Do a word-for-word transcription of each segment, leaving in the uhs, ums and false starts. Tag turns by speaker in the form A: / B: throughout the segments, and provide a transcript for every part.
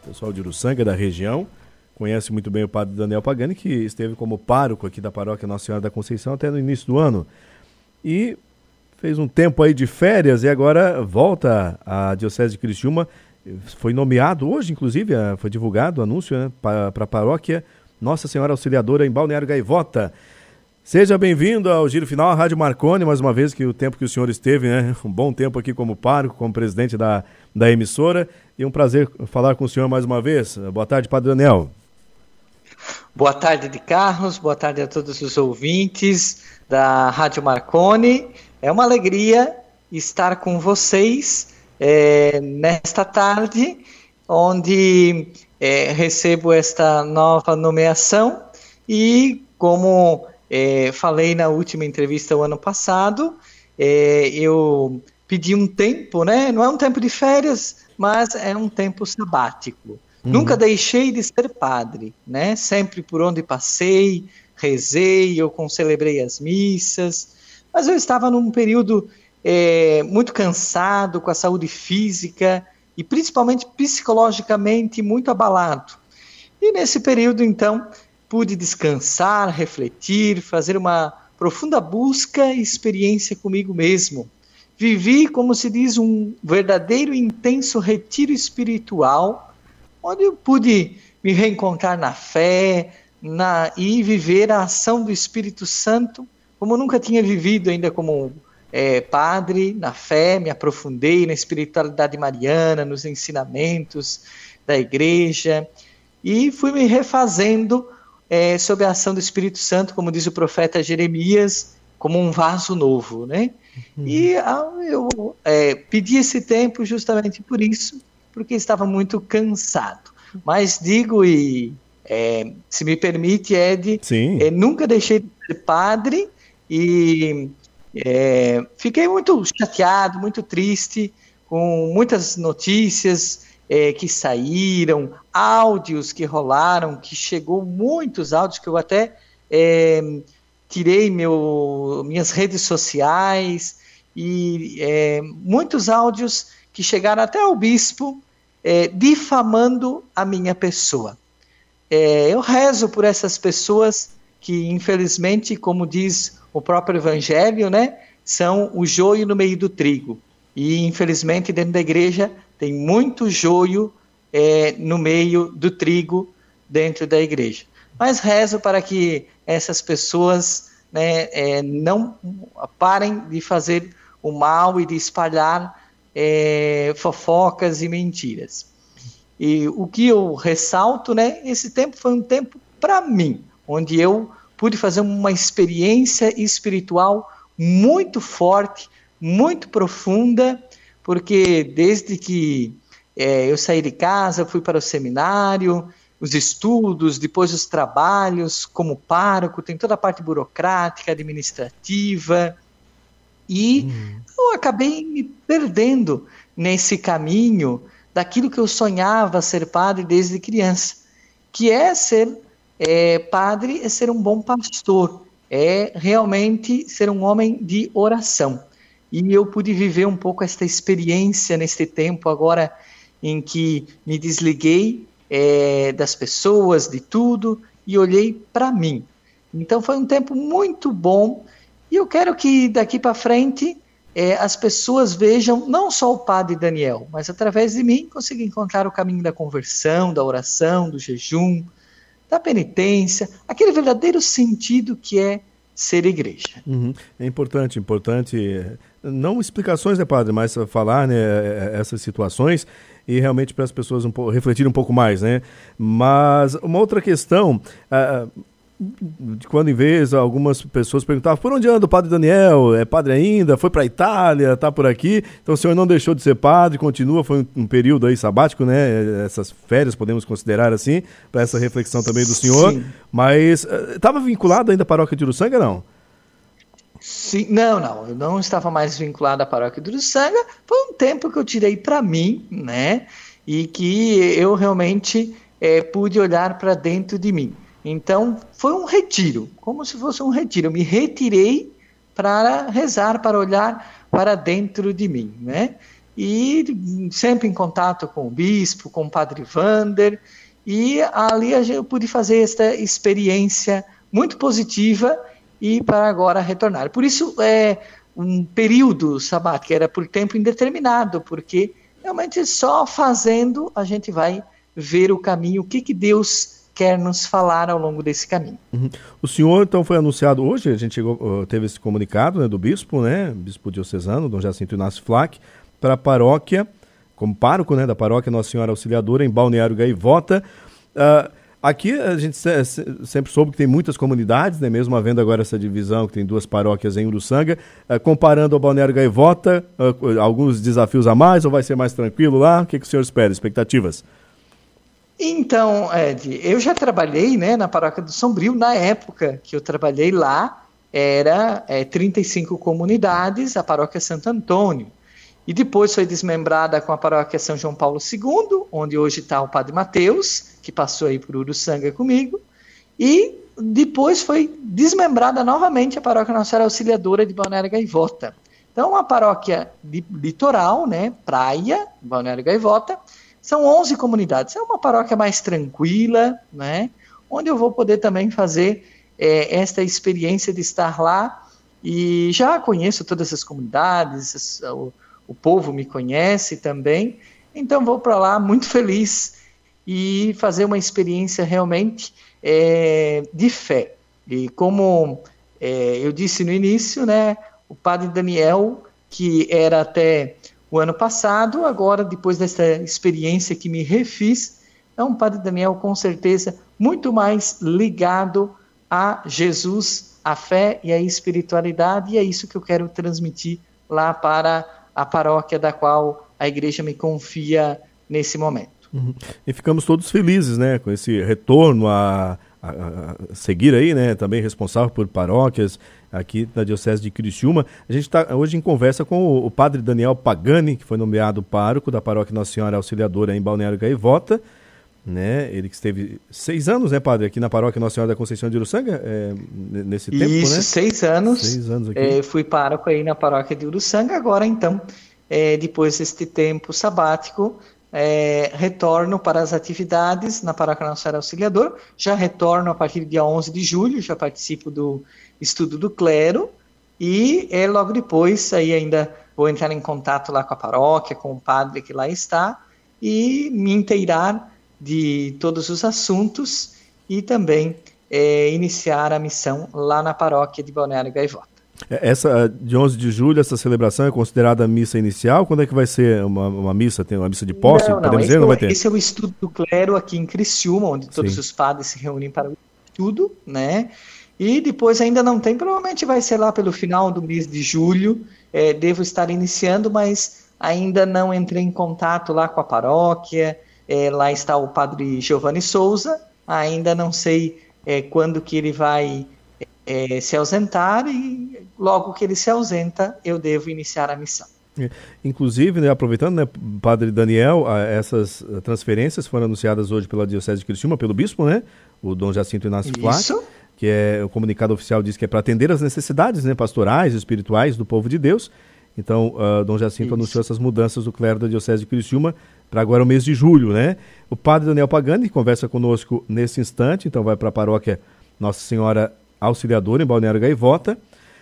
A: pessoal de Uruçanga, da região, conhece muito bem o padre Daniel Pagani, que esteve como pároco aqui da paróquia Nossa Senhora da Conceição até no início do ano. E fez um tempo aí de férias e agora volta à Diocese de Criciúma. Foi nomeado hoje, inclusive, foi divulgado o anúncio, né, para a paróquia Nossa Senhora Auxiliadora em Balneário Gaivota. Seja bem-vindo ao Giro Final, à Rádio Marconi, mais uma vez, que o tempo que o senhor esteve, né, um bom tempo aqui como pároco, como presidente da, da emissora, e um prazer falar com o senhor mais uma vez. Boa tarde, Padre Daniel.
B: Boa tarde, de Carlos, boa tarde a todos os ouvintes da Rádio Marconi. É uma alegria estar com vocês é, nesta tarde, onde é, recebo esta nova nomeação e, como é, falei na última entrevista o ano passado, é, eu pedi um tempo, né? Não é um tempo de férias, mas é um tempo sabático. Uhum. Nunca deixei de ser padre, né? Sempre por onde passei, rezei, eu celebrei as missas, mas eu estava num período é, muito cansado, com a saúde física e principalmente psicologicamente muito abalado. E nesse período, então, pude descansar, refletir, fazer uma profunda busca e experiência comigo mesmo. Vivi, como se diz, um verdadeiro e intenso retiro espiritual, onde eu pude me reencontrar na fé na, e viver a ação do Espírito Santo, como eu nunca tinha vivido ainda como é, padre, na fé, me aprofundei na espiritualidade mariana, nos ensinamentos da igreja, e fui me refazendo é, sob a ação do Espírito Santo, como diz o profeta Jeremias, como um vaso novo, né? Uhum. E eu é, pedi esse tempo justamente por isso, porque estava muito cansado. Mas digo, e é, se me permite, Ed, é, nunca deixei de ser padre e é, fiquei muito chateado, muito triste com muitas notícias é, que saíram, áudios que rolaram, que chegou muitos áudios que eu até é, tirei meu, minhas redes sociais e é, muitos áudios que chegaram até ao bispo é, difamando a minha pessoa. É, eu rezo por essas pessoas que, infelizmente, como diz o próprio Evangelho, né, são o joio no meio do trigo. E, infelizmente, dentro da igreja tem muito joio é, no meio do trigo dentro da igreja. Mas rezo para que essas pessoas, né, é, não parem de fazer o mal e de espalhar é, fofocas e mentiras. E o que eu ressalto, né, esse tempo foi um tempo para mim, onde eu pude fazer uma experiência espiritual muito forte, muito profunda, porque desde que é, eu saí de casa, fui para o seminário, os estudos, depois os trabalhos como pároco, tem toda a parte burocrática, administrativa, e uhum. eu acabei me perdendo nesse caminho daquilo que eu sonhava ser padre desde criança, que é ser é, padre, é ser um bom pastor, é realmente ser um homem de oração. E eu pude viver um pouco esta experiência neste tempo agora em que me desliguei é, das pessoas, de tudo, e olhei para mim. Então foi um tempo muito bom, e eu quero que daqui para frente é, as pessoas vejam não só o padre Daniel, mas através de mim consigam encontrar o caminho da conversão, da oração, do jejum, da penitência, aquele verdadeiro sentido que é ser igreja.
A: Uhum. É importante, importante, não explicações, né, padre, mas falar, né, essas situações e realmente para as pessoas um pouco, refletirem um pouco mais, né? Mas uma outra questão, uh, de quando em vez algumas pessoas perguntavam por onde anda o padre Daniel, é padre ainda, foi para a Itália, está por aqui, então o senhor não deixou de ser padre, continua, foi um, um período aí sabático, né, essas férias podemos considerar assim, para essa reflexão também do senhor. Sim. Mas estava uh, vinculado ainda à paróquia de Uruçanga, não?
B: Sim, não, não, eu não estava mais vinculado à paróquia de Uruçanga, foi um tempo que eu tirei para mim, né, e que eu realmente é, pude olhar para dentro de mim. Então, foi um retiro, como se fosse um retiro. Eu me retirei para rezar, para olhar para dentro de mim, né? e sempre em contato com o bispo, com o padre Vander, e ali eu pude fazer esta experiência muito positiva e para agora retornar. Por isso, é um período sabático, era por tempo indeterminado, porque realmente só fazendo a gente vai ver o caminho, o que, que Deus quer nos falar ao longo desse caminho.
A: Uhum. O senhor, então, foi anunciado hoje, a gente chegou, teve esse comunicado, né, do bispo, né, bispo diocesano, Dom Jacinto Inácio Flack, para a paróquia, como pároco, né, da paróquia Nossa Senhora Auxiliadora, em Balneário Gaivota. Uh, aqui a gente se, se, sempre soube que tem muitas comunidades, né, mesmo havendo agora essa divisão, que tem duas paróquias em Uruçanga. Uh, comparando ao Balneário Gaivota, uh, alguns desafios a mais, ou vai ser mais tranquilo lá? O que, que o senhor espera? Expectativas?
B: Então, Ed, eu já trabalhei, né, na paróquia do Sombrio. Na época que eu trabalhei lá, era é, trinta e cinco comunidades, a paróquia Santo Antônio. E depois foi desmembrada com a paróquia São João Paulo segundo, onde hoje está o Padre Mateus, que passou aí por Uruçanga comigo. E depois foi desmembrada novamente a paróquia Nossa Senhora Auxiliadora de Balneário Gaivota. Então, a paróquia de litoral, né, praia, Balneário Gaivota, são onze comunidades. É uma paróquia mais tranquila, né, onde eu vou poder também fazer é, esta experiência de estar lá. E já conheço todas as comunidades, o, o povo me conhece também, então vou para lá muito feliz e fazer uma experiência realmente é, de fé. E como é, eu disse no início, né, o padre Daniel, que era até o ano passado, agora, depois dessa experiência que me refiz, é um padre Daniel, com certeza, muito mais ligado a Jesus, a fé e a espiritualidade, e é isso que eu quero transmitir lá para a paróquia da qual a igreja me confia nesse momento.
A: Uhum. E ficamos todos felizes, né, com esse retorno a, a, a seguir aí, né, também responsável por paróquias aqui na Diocese de Criciúma. A gente está hoje em conversa com o, o padre Daniel Pagani, que foi nomeado pároco da paróquia Nossa Senhora Auxiliadora em Balneário Gaivota, né, ele que esteve seis anos, né, padre, aqui na paróquia Nossa Senhora da Conceição de Uruçanga, é, nesse tempo,
B: Isso,
A: né?
B: seis anos,
A: seis anos aqui.
B: É, fui pároco aí na paróquia de Uruçanga, agora então, é, depois deste tempo sabático, É, retorno para as atividades na paróquia Nossa Senhora Auxiliadora. Já retorno a partir do dia onze de julho, já participo do estudo do clero, e é, logo depois aí ainda vou entrar em contato lá com a paróquia, com o padre que lá está, e me inteirar de todos os assuntos e também é, iniciar a missão lá na paróquia de Balneário Gaivota.
A: Essa de onze de julho, essa celebração é considerada a missa inicial? Quando é que vai ser uma, uma missa? Tem uma missa de posse?
B: Não, não,
A: podemos
B: esse,
A: dizer, não vai
B: é,
A: ter?
B: esse é o estudo do clero aqui em Criciúma, onde todos Sim. os padres se reúnem para o estudo, né? E depois ainda não tem, provavelmente vai ser lá pelo final do mês de julho, é, devo estar iniciando, mas ainda não entrei em contato lá com a paróquia, é, lá está o padre Giovanni Souza, ainda não sei é, quando que ele vai é, se ausentar, e logo que ele se ausenta, eu devo iniciar a missão.
A: Inclusive, né, aproveitando, né, padre Daniel, essas transferências foram anunciadas hoje pela Diocese de Criciúma, pelo bispo, né, o Dom Jacinto Inácio Flack, que é, o comunicado oficial diz que é para atender as necessidades, né, pastorais e espirituais do povo de Deus. Então, uh, Dom Jacinto Isso. anunciou essas mudanças do clero da Diocese de Criciúma para agora o mês de julho, né? O padre Daniel Pagani conversa conosco nesse instante, então vai para a paróquia Nossa Senhora Auxiliadora, em Balneário Gaivota.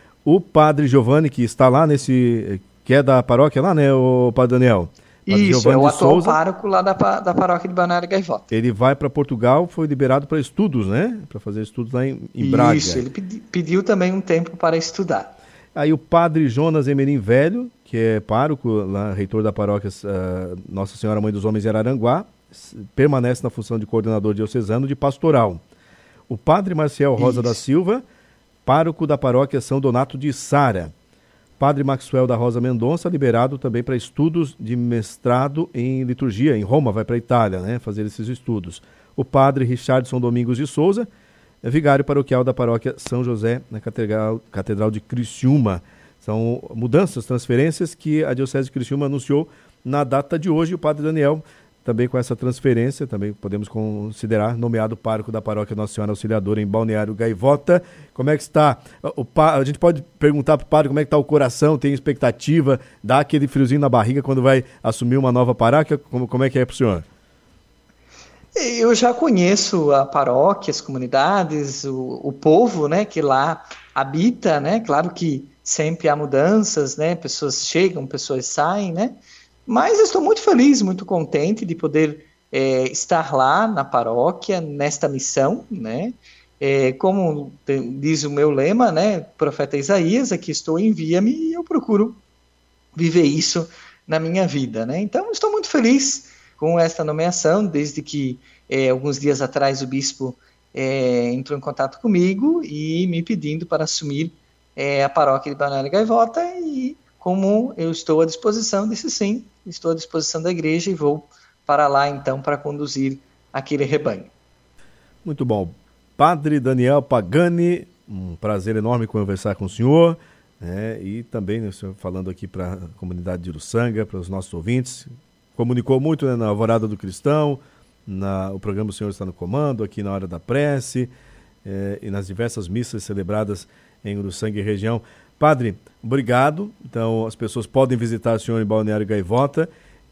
A: O padre Giovanni, que está lá nesse, que é da paróquia lá, né, o padre Daniel? Padre
B: Isso,
A: Giovanni
B: é o atual
A: Souza,
B: pároco lá da, da paróquia de Balneário Gaivota.
A: Ele vai para Portugal, foi liberado para estudos, né? Para fazer estudos lá em, em Braga.
B: Isso, ele pedi, pediu também um tempo para estudar.
A: Aí o padre Jonas Emerim Velho, que é pároco, lá, reitor da paróquia uh, Nossa Senhora Mãe dos Homens em Araranguá, permanece na função de coordenador diocesano de pastoral. O padre Marcial Rosa Isso. da Silva, pároco da paróquia São Donato de Sara. Padre Maxwell da Rosa Mendonça, liberado também para estudos de mestrado em liturgia, em Roma, vai para a Itália, né, fazer esses estudos. O padre Richardson Domingos de Souza, vigário paroquial da paróquia São José, na Catedral, Catedral de Criciúma. São mudanças, transferências que a Diocese de Criciúma anunciou na data de hoje. O padre Daniel também com essa transferência, também podemos considerar nomeado pároco da paróquia Nossa Senhora Auxiliadora em Balneário Gaivota. Como é que está? O, a gente pode perguntar para o padre como é que está o coração, tem expectativa, dá aquele friozinho na barriga quando vai assumir uma nova paróquia? Como, como é que é para o senhor?
B: Eu já conheço a paróquia, as comunidades, o, o povo, né, que lá habita, né? Claro que sempre há mudanças, né? Pessoas chegam, pessoas saem, né? Mas eu estou muito feliz, muito contente de poder é, estar lá na paróquia, nesta missão, né? É, como diz o meu lema, né? Profeta Isaías, aqui estou, envia-me, e eu procuro viver isso na minha vida, né? Então, estou muito feliz com esta nomeação, desde que é, alguns dias atrás o bispo é, entrou em contato comigo e me pedindo para assumir é, a paróquia de Balneário Gaivota, e como eu estou à disposição, disse sim, estou à disposição da igreja e vou para lá então para conduzir aquele rebanho.
A: Muito bom. Padre Daniel Pagani, um prazer enorme conversar com o senhor, né, e também né, o senhor falando aqui para a comunidade de Uruçanga, para os nossos ouvintes, comunicou muito né, na Alvorada do Cristão, na, o programa O Senhor Está no Comando, aqui na Hora da Prece, eh, e nas diversas missas celebradas em Uruçanga e região. Padre, obrigado. Então, as pessoas podem visitar o senhor em Balneário Gaivota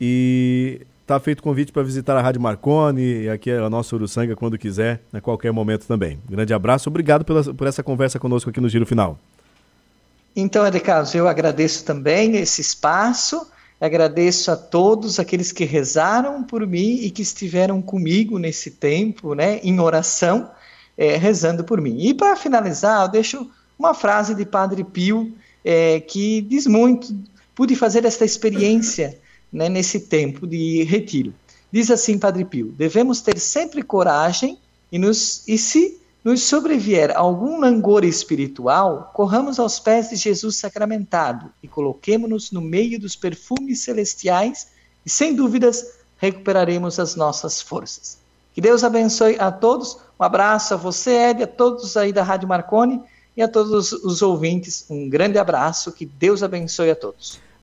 A: e está feito o convite para visitar a Rádio Marconi e aqui a nossa Uruçanga quando quiser, a qualquer momento também. Um grande abraço, obrigado pela, por essa conversa conosco aqui no Giro Final.
B: Então, Ede Carlos, eu agradeço também esse espaço, agradeço a todos aqueles que rezaram por mim e que estiveram comigo nesse tempo, né, em oração, é, rezando por mim. E para finalizar, eu deixo uma frase de Padre Pio, é, que diz muito, pude fazer esta experiência, né, nesse tempo de retiro. Diz assim Padre Pio: devemos ter sempre coragem e, nos, e se nos sobrevier algum langor espiritual, corramos aos pés de Jesus sacramentado e coloquemo-nos no meio dos perfumes celestiais e, sem dúvidas, recuperaremos as nossas forças. Que Deus abençoe a todos. Um abraço a você, Ed, a todos aí da Rádio Marconi, e a todos os ouvintes, um grande abraço, que Deus abençoe a todos.